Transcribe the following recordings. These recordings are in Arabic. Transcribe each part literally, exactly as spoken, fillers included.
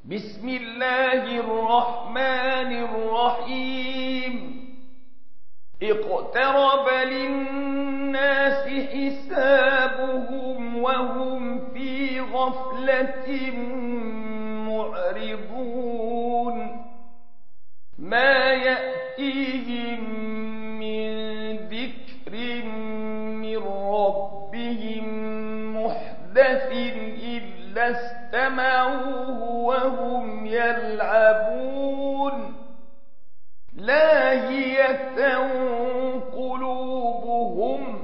بسم الله الرحمن الرحيم اقترب للناس حسابهم وهم في غفلة معرضون ما يأتيهم من ذكر من ربهم محدث إلا استمعوه وهم يلعبون لاهية قلوبهم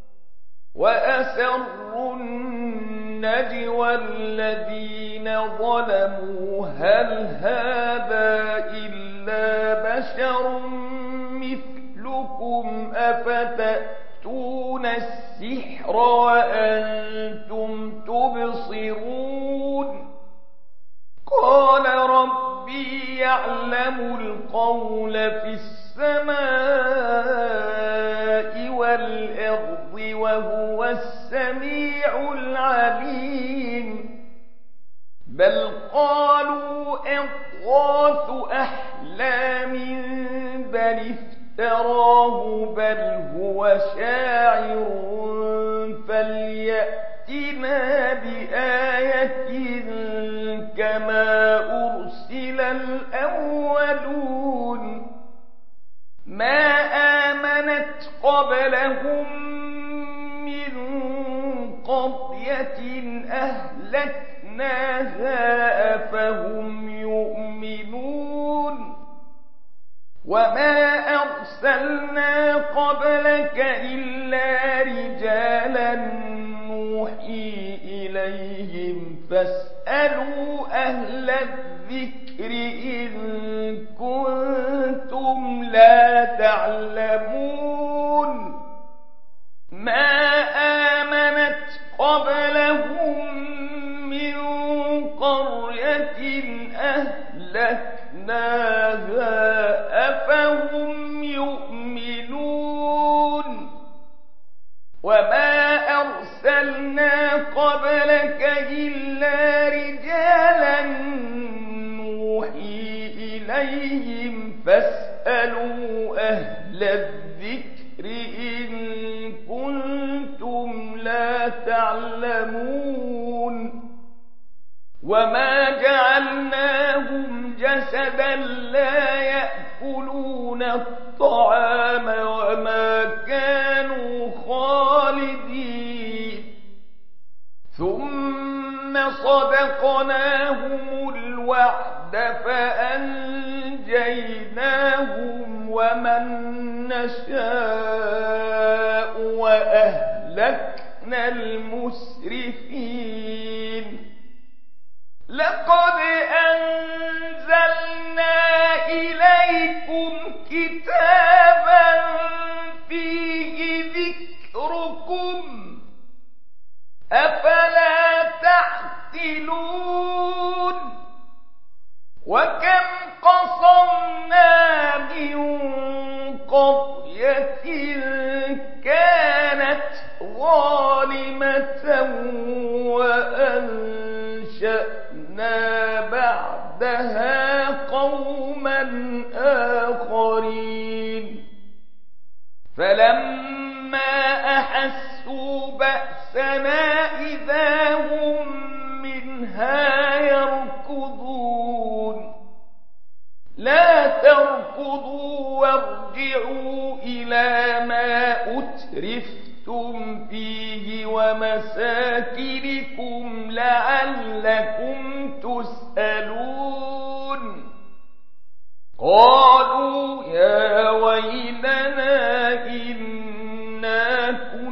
وأسروا النجوى الذين ظلموا هل هذا إلا بشر مثلكم أفتأتون السحر وأنتم تبصرون قال ربي يعلم القول في السماء والأرض وهو السميع العليم بل قالوا أضغاث أحلام بل افتراه بل هو شاعر فليأتنا بآية كما أرسل الأولون ما آمنت قبلهم من قرية أهلكناها أفهم يؤمنون وما أرسلنا قبلك إلا رجالا نوحي إليهم فاسألوا أهل الذكر إن كنتم لا تعلمون ما آمنت قبلهم من قرية أهلكناها أفهم يؤمنون وما أرسلنا قبلك إلا رجالا نوحي إليهم فاسألوا أهل الذكر إن كنتم لا تعلمون وما جعلناهم جسدا لا يأكلون الطعام وما كانوا خالدين ثم صدقناهم الوعد فأنجيناهم ومن نشاء وأهلكنا المسرفين لقد أنزلنا إليكم كتابا فيه ذكركم أفلا تعقلون وكم قصمنا من قرية كانت ظالمة وأنشأنا بعدها قوما آخرين فلما أحسوا بأسنا إذا هم منها يركضون لا تركضوا وارجعوا إلى ما أترفتم فيه ومساكنكم لعلكم تسألون قالوا يا ويلنا إنا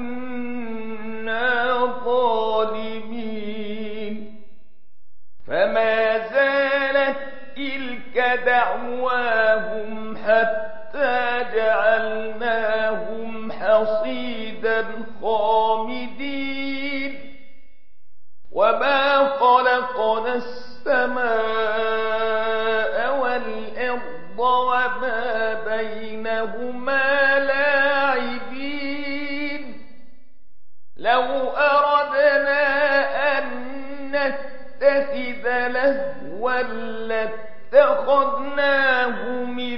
كنا ظالمين فما زالت تلك دعواهم حتى جعلناهم حصيدا خامدين وما خلقنا السماء والأرض وما بينهما لاعبين لو أردنا أن نتخذ لهوا لاتخذناه من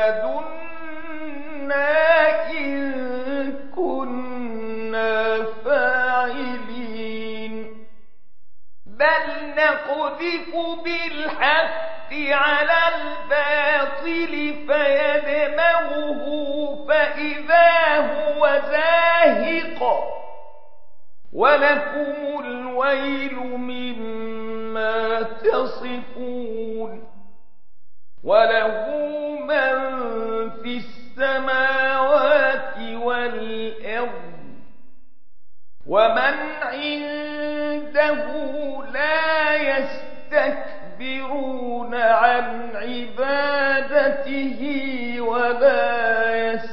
لدنا إن كنا فاعلين بل نقذف بالحق على الباطل فيدمغه فإذا هو زاهق ولكم الويل مما تصفون وله من في السماوات والأرض ومن عنده لا يستكبرون عن عبادته ولا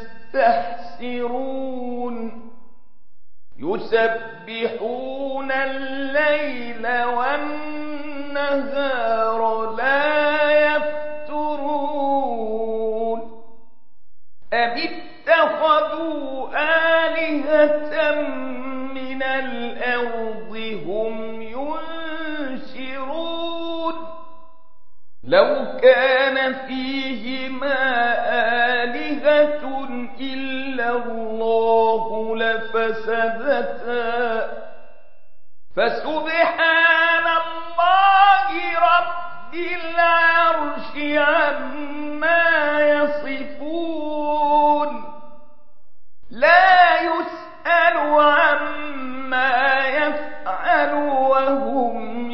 يستحسرون يسبحون الليل والنهار لا يفترون أم اتخذوا آلهة من الأرض هم ينشرون لو كان فيهما آلهة إلا الله لفسدتا فسبحان الله رب العرش عما يصفون لا يسأل عما يفعل وهم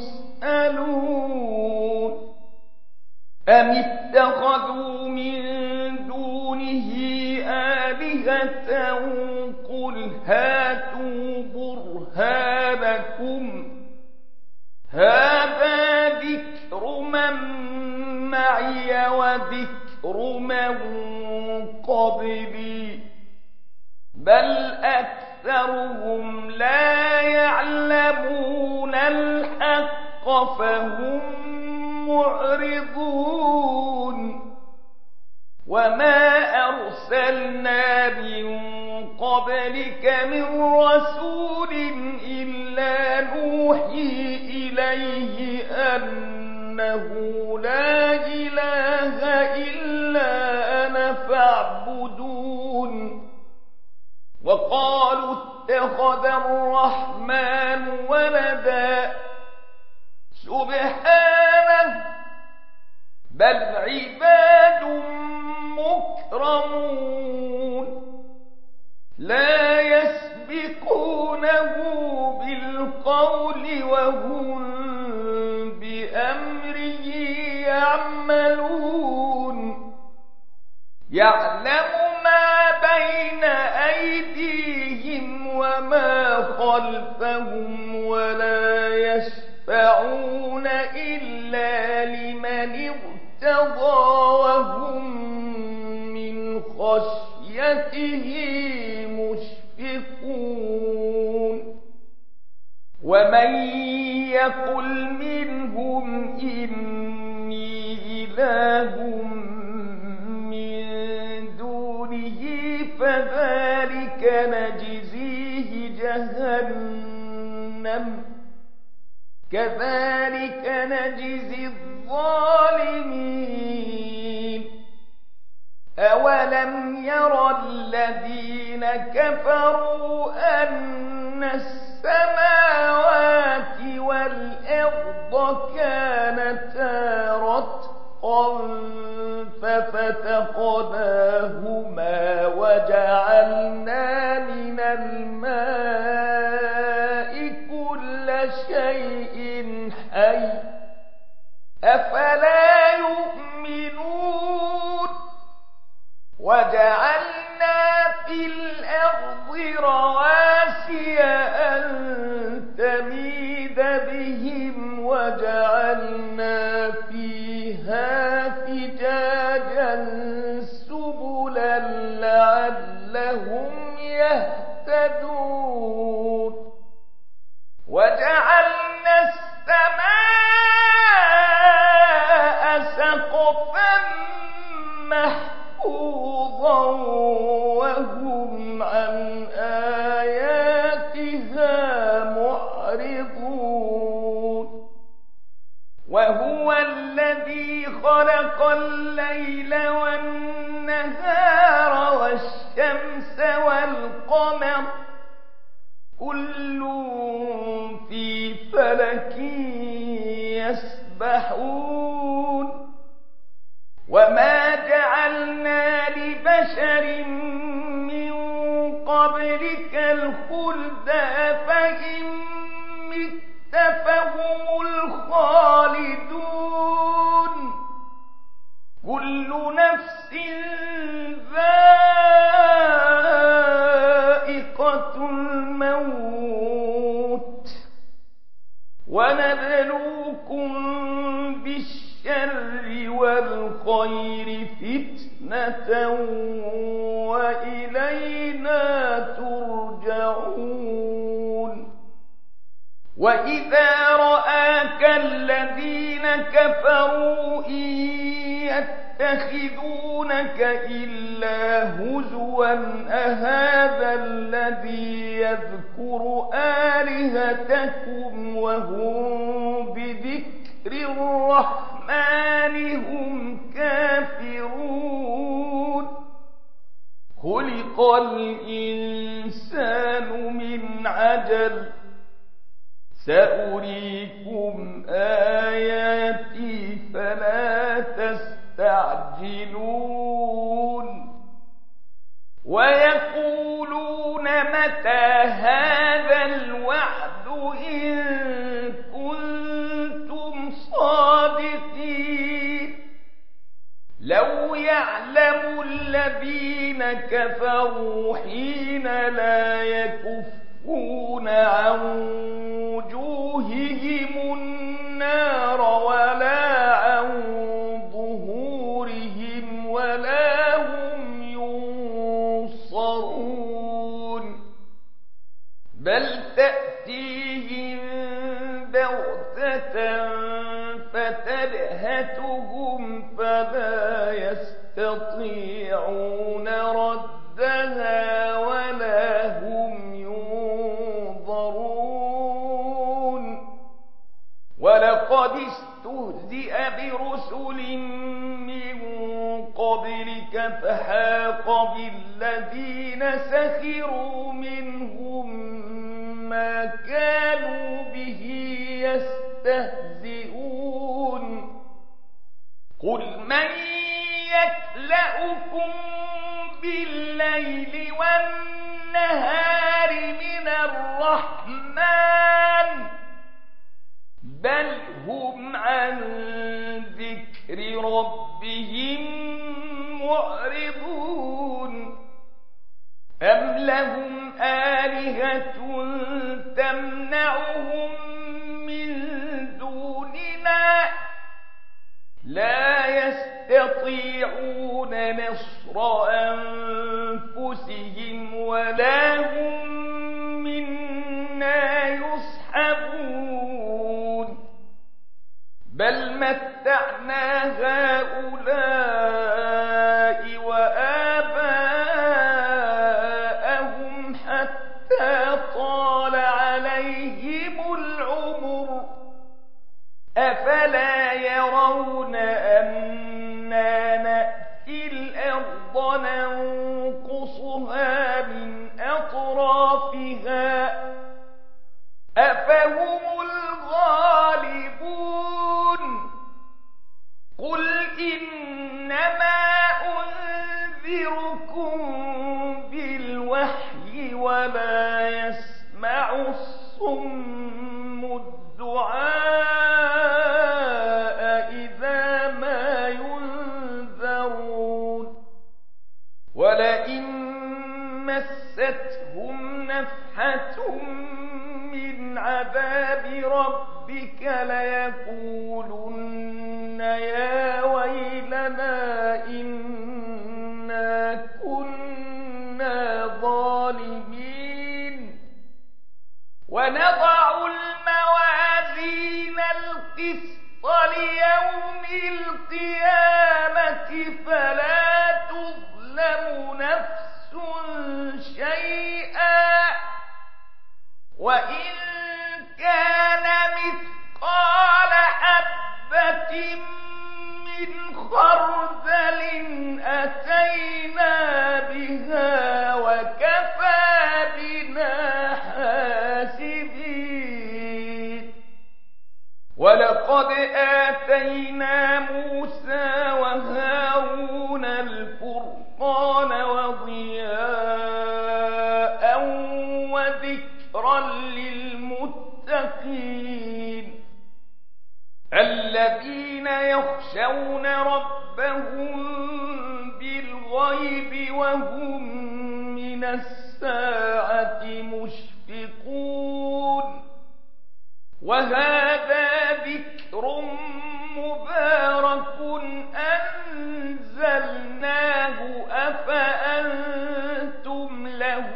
يسألون أم اتخذوا من دونه آلهة قل هاتوا برهانكم هذا ذكر من معي وذكر من قبلي بل أكثرهم لا يعلمون الحق فهم معرضون وما أرسلنا من قبلك من رسول إلا نوحي إليه أنه لا إله إلا أنا فاعبدون وقالوا اتخذ الرحمن ولدا سبحانه بل عباد مكرمون لا يسبقونه بالقول وهم بأمره يعملون يعلم ما بين أيديهم وما خلفهم ولا يشفعون إلا لمن ارتضى وهم من خشيته مشفقون ومن يقل منهم إني إله من دونه فذلك نجزيه جهنم كذلك نجزي الظالمين أولم يرى الذين كفروا أن السماوات والأرض كانتا رتقا ففتقناهما وجعلنا من الماء كل شيء حي أفلا يؤمنون وجعلنا في الأرض رواسي أن تميد بهم وجعلنا فيها فجاجا سبلا لعلهم يهتدون وجعلنا السماء سقفا محفوظا وهم عن آياتها معرضون وهو الذي خلق الليل والنهار والشمس والقمر كل في فلك يسبحون وما جعلنا لبشر من قبلك الخلد أفإن مت فهم الخالدون كل نفس ذائقة الموت ونبلوكم بالشر والخير فتنة وإلينا ترجعون وإذا رآك الذين كفروا إن يتخذونك إلا هزوا أهذا الذي يذكر آلهتكم وهم بذكر الرحمن هم كافرون خلق الإنسان من عجل سأريكم آياتي فلا تستعجلون ويقولون متى هذا الوعد إن كنتم صادقين لو يعلم الذين كفروا حين لا يكفون عن وجوههم النار ولا عن ظهورهم ولا هم ينصرون بل تأتيهم بغتة فتبهتهم فلا يستطيعون ردها ولا هم ينظرون ولقد استهزئ برسل من قبلك فحاق بالذين سخروا منهم ما كانوا به يستهزئون قل من يكلأكم بالليل والنهار من الرحمن بل هم عن ذكر ربهم معرضون أم لهم آلهة تمنعهم من دوننا لا يستطيعون نصر أنفسهم ولا هم منا يصحبون بل متعنا هؤلاء وآباءهم حتى طال عليهم العمر أفلا يرون أنا نأتي الأرض ننقصها من أطرافها أفهم الغالبون قل إنما أنذركم بالوحي ولا يسمع الصم الدعاء إذا ما ينذرون ولئن مستهم نفحة من عذاب ربك ليقولن يا ويلنا إنا كنا ظالمين ونضع الموازين القسط ليوم القيامة فلا تظلم نفس شيئا وإن كان مثقال حبة من خردل أتينا بها وكفى بنا حاسبين ولقد آتينا موسى وهارون الفرقان وضياء وذكرا للمتقين الذين يخشون ربهم بالغيب وهم من الساعة مشفقون وهذا ذكر مبارك أنزلناه أفأنتم له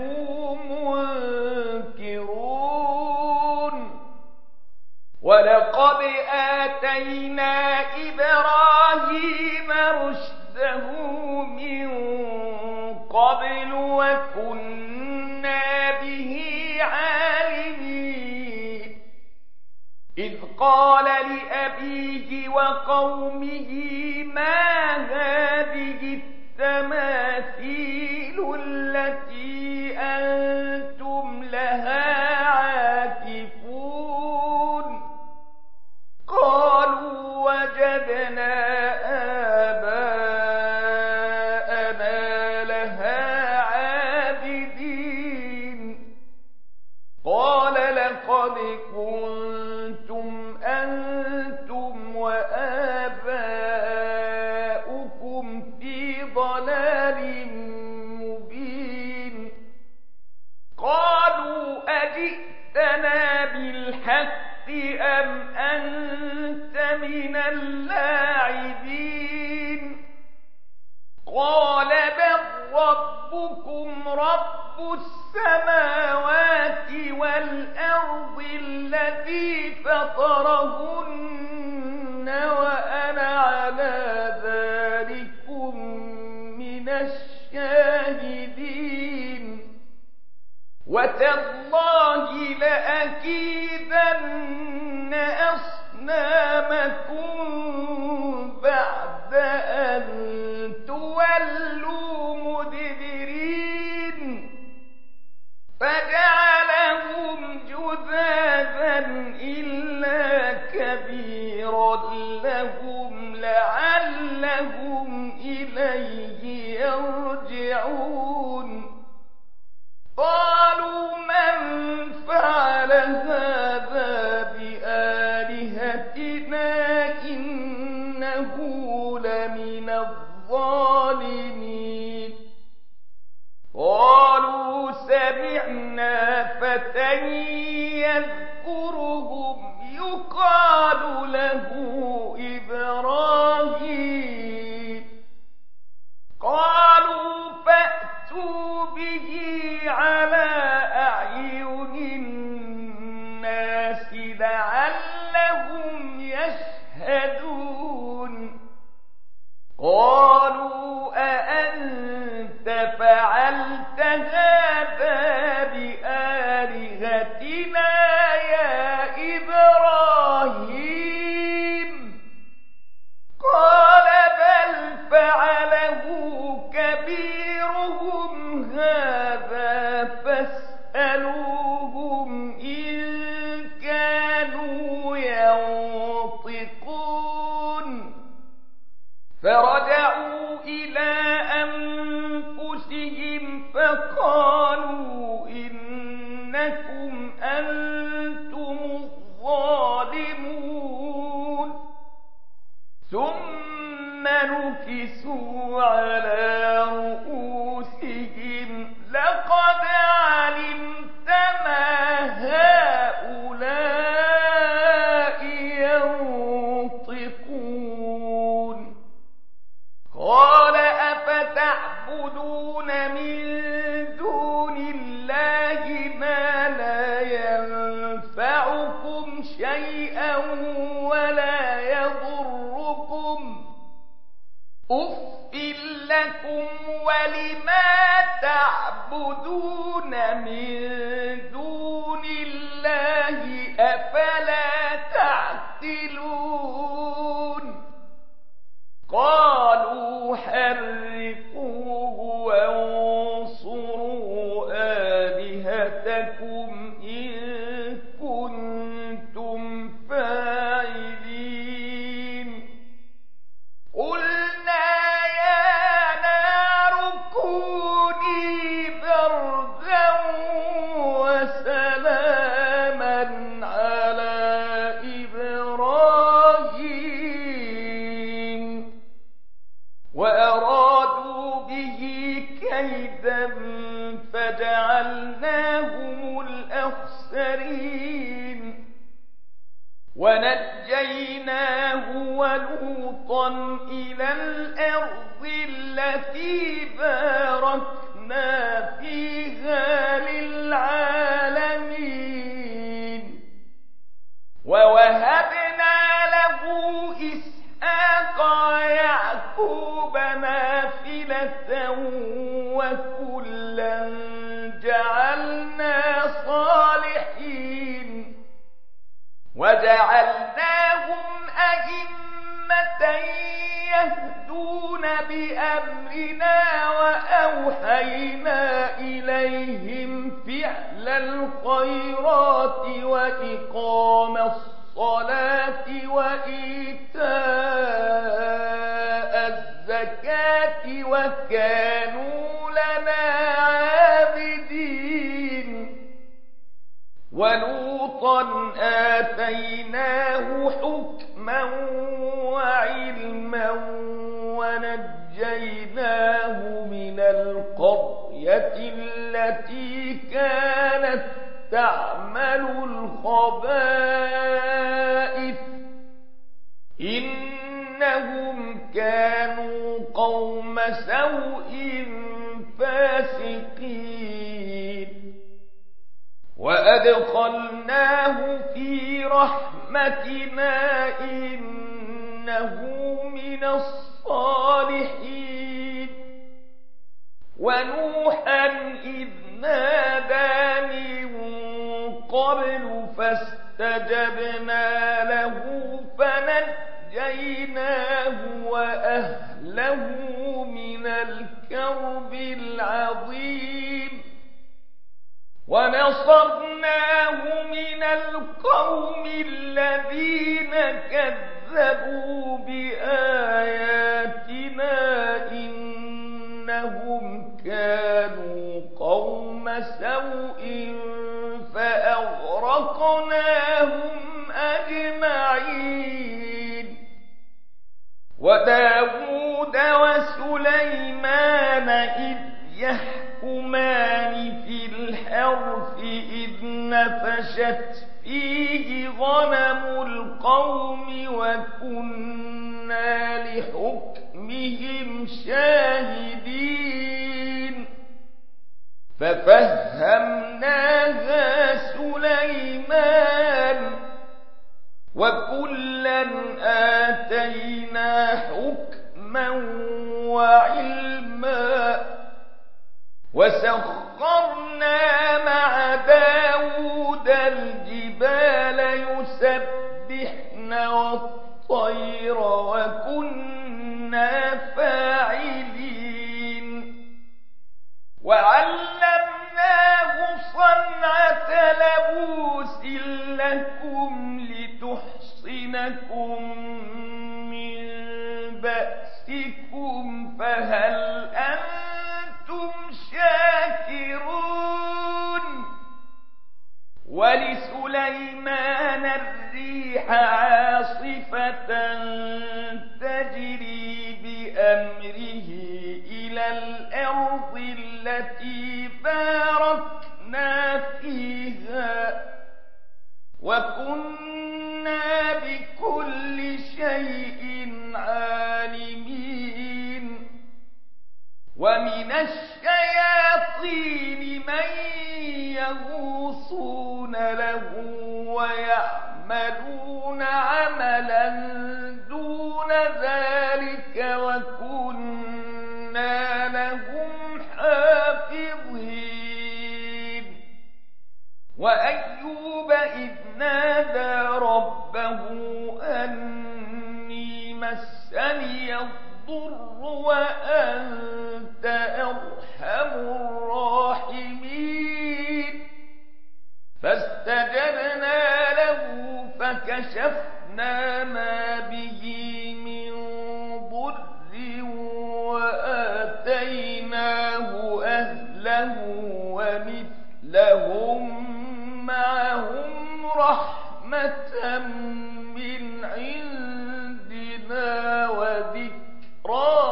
منكرون ولقد آتينا إبراهيم رشده من قبل وكنا به عالمين إذ قال لأبيه وقومه ما هذه التماثيل التي أنتم لها عاكفون قالوا وجدنا آباءنا لها عابدين قال لقد كنتم أنتم وآباؤكم في ضلال مبين قالوا أجئتنا بالحق أم أنت من اللاعبين قال بل ربكم رب السماوات والأرض الذي فطرهن وأنا على ذلكم من الشاهدين وتالله لأكيدن أصنامكم بعد أن تولوا مدبرين فجعلهم جذاذا إلا كبيرا لهم لعلهم إليه يرجعون قالوا من فعل هذا بآلهتنا إنه لمن الظالمين قالوا سمعنا فتى يذكرهم يقال له إبراهيم قالوا فأتوا به على أعين الناس لعلهم يشهدون قالوا أأنت فعلت هذا بآلهتنا يا إبراهيم قال بل فعله كبيرهم هذا فاسألوهم إن كانوا ينطقون فرجعوا إلى أنفسهم فقالوا إنكم أنتم الظالمون ثم نكسوا على رؤوسهم لقد علمت ما هؤلاء ينطقون قال أفتعبدون من دون الله ما لا ينفعكم شيئا ولا يضركم أف لكم ولما تعبدون من دون الله أفلا تعقلون ولوطا إلى الأرض التي باركنا فيها للعالمين ووهبنا له إسحاق ويعقوب نافلة وكلا جعلنا صالحين وجعلناهم أئمة يهدون بأمرنا وأوحينا إليهم فعل الخيرات وإقام الصلاة وإيتاء الزكاة وكانوا لنا عابدين ولوطا آتيناه حكما وعلما ونجيناه من القرية التي كانت تعمل الخبائث إنهم كانوا قوم سوء فاسقين وأدخلناه في رحمتنا إنه من الصالحين ونوحا إذ نادى من قبل فاستجبنا له فنجيناه وأهله من الكرب العظيم ونصرناه من القوم الذين كذبوا بآياتنا إنهم كانوا قوم سوء فأغرقناهم أجمعين وداود وسليمان إذ يحكمان في الحرث إذ نفشت فيه غنم القوم وكنا لحكمهم شاهدين ففهمناها سليمان وكلا آتينا حكما وعلما وسخرنا مع داود الجبال يسبحن والطير وكنا فاعلين وعلمناه صنعة لبوس لكم لتحصنكم من بأسكم فهل أنتم شاكرون ولسليمان الريح عاصفة تجري بأمره إلى الأرض التي باركنا فيها وكنا بكل شيء عالمين ومن الشياطين من يغوصون له ويعملون عملا دون ذلك وكنا لهم حافظين وأيوب إذ نادى ربه أني مسني الضر وأنت أرحم الراحمين فاستجبنا له فكشفنا ما به من ضر وآتيناه أهله ومثلهم معهم رحمة من عندنا وذكرى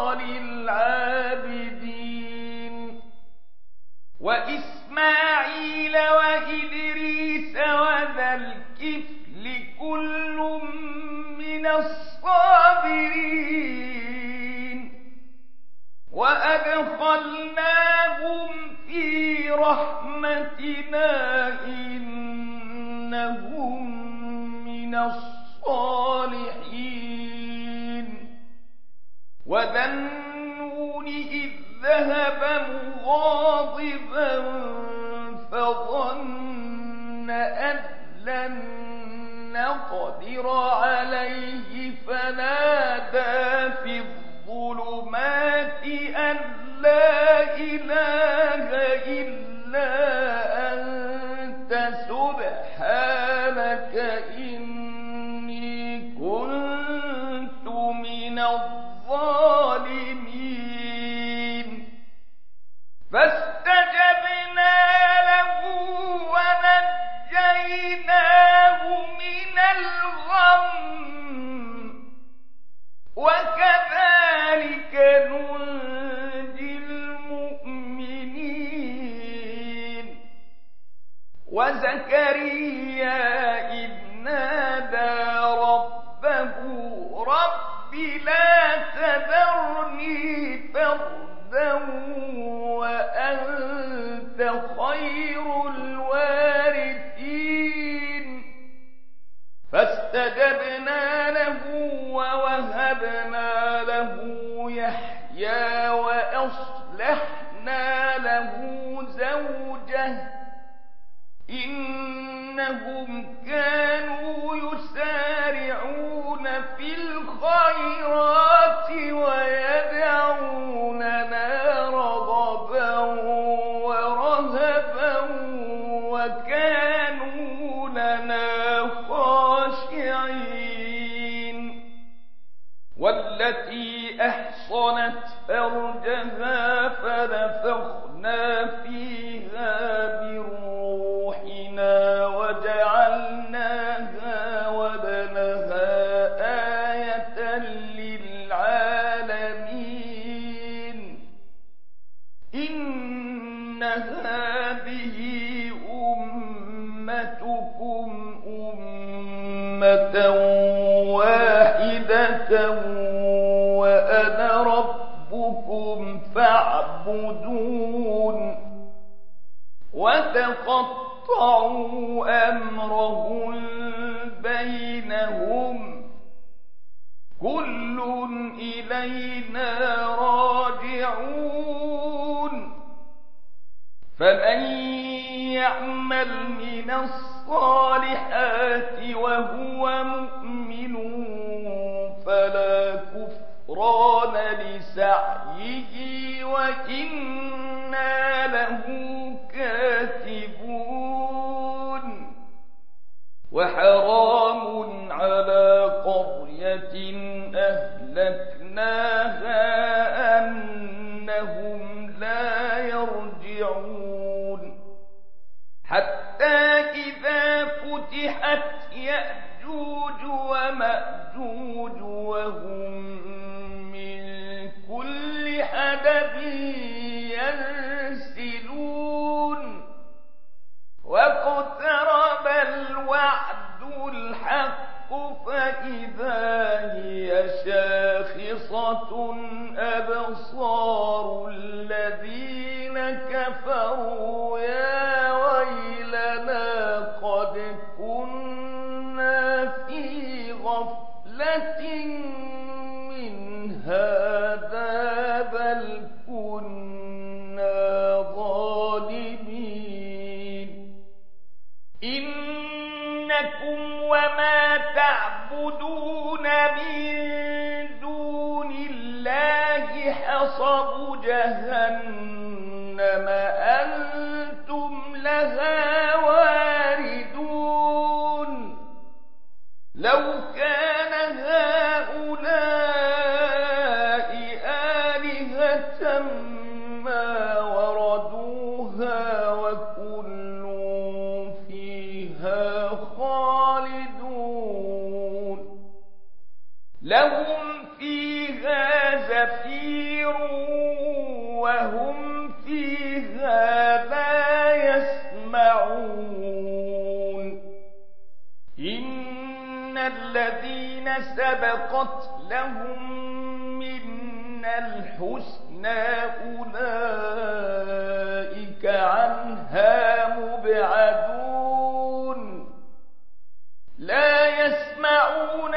للعابدين وإسماعيل وإدريس وذا الكفل كل من الصابرين وأدخلناهم في رحمتنا إنهم من الصالحين وذا النون إذ ذهب مغاضبا فظن أن لن نقدر عليه فنادى في الظلمات أن لا إله إلا أنت سبحانك إني كنت من الظالمين فاستجبنا له ونجيناه من الغم وكذلك ننجي المؤمنين وزكريا إذ نادى ربه رب لا تذرني فردا وأنت خير الوارثين فاستجبنا له ووهبنا له يحيى وأصلحنا له زوجه إنهم كانوا يسارعون في الخيرات ويدعوننا رغبا ورهبا وكانوا لنا خاشعين والتي أحصنت فرجها فنفخنا فيها من روحنا وجعلناها وابنها آية للعالمين إن هذه أمتكم أمة واحدة وأنا ربكم فاعبدون وتقطعوا أمرهم بينهم كل إلينا راجعون فمن يعمل من الصالحات وهو مؤمن فلا كفران لسعيه وإنا له كاتبون وحرام على قرية أهلكناها أنهم لا يرجعون حتى إذا فتحت يأجوج ومأجوج وهم من كل حدب ينسلون واقترب الوعد الحق فإذا هي شاخصة أبصار الذين كفروا يا ويلنا قد كنا في غفلة من هذا بل كنا ظالمين إنكم وما تعبدون من دون الله حصب جهنم أنتم لها واردون لو كان هؤلاء آلهة ما وردوها وكل فيها خالدون لهم فيها زفير وهم فيها لا يسمعون إن الذين سبقت لهم منا الحسنى أولئك عنها مبعدون لا يسمعون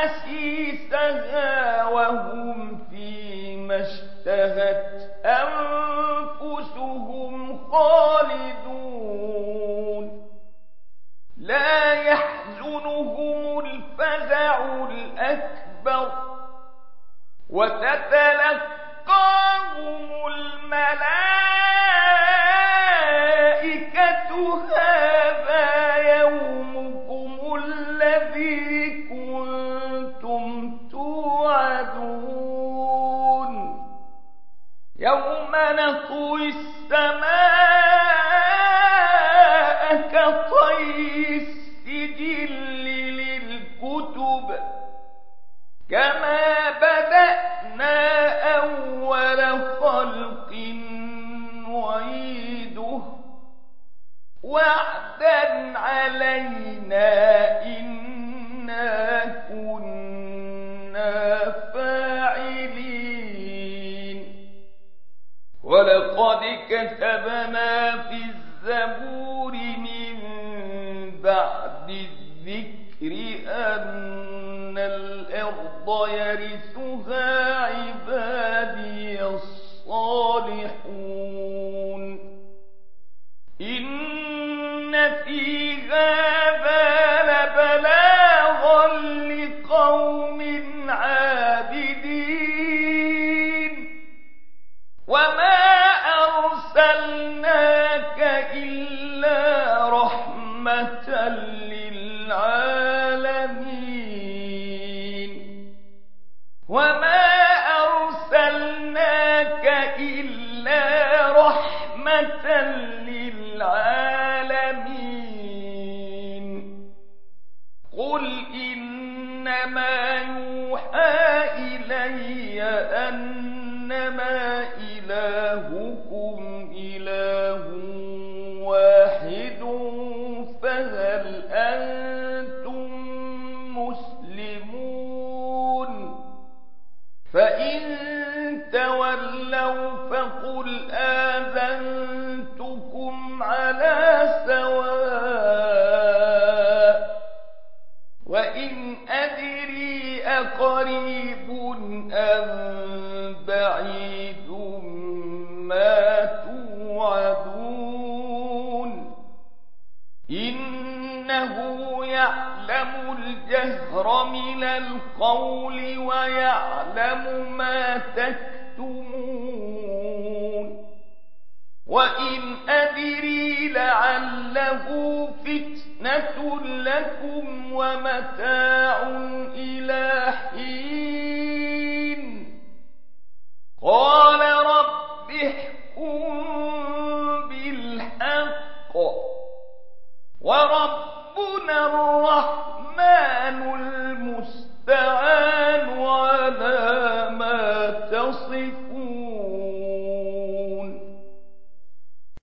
حسيسها وهم فيما اشتهت أنفسهم خالدون لا يحزنهم الفزع الأكبر وتتلقاهم الملائكة هذا يومكم الذي كنتم توعدون يوم نطوي السماء كطي السجل للكتب كما بدأنا أول خلق نعيده وعدا علينا إنا كنا فاعلين ولقد كتبنا في الزبور من بعد الذكر أن الأرض يرثها عبادي الصالحون إن في هذا لبلاغا لقوم عابدين وما أرسلناك إلا رحمة للعالمين وما أرسلناك إلا رحمة للعالمين قل إنما يوحى إلي أنما إلهكم إله واحد فهل أنتم مسلمون فإن تولوا فقل آذنتكم على سواء وإن أدري أقريب أم بعيد ما توعدون إنه يعلم الجهر من القول ويعلم ما تكتمون وإن أدري لعله فتنة لكم ومتاع إلى حين قال رب احكم بالحق وربنا الرحمن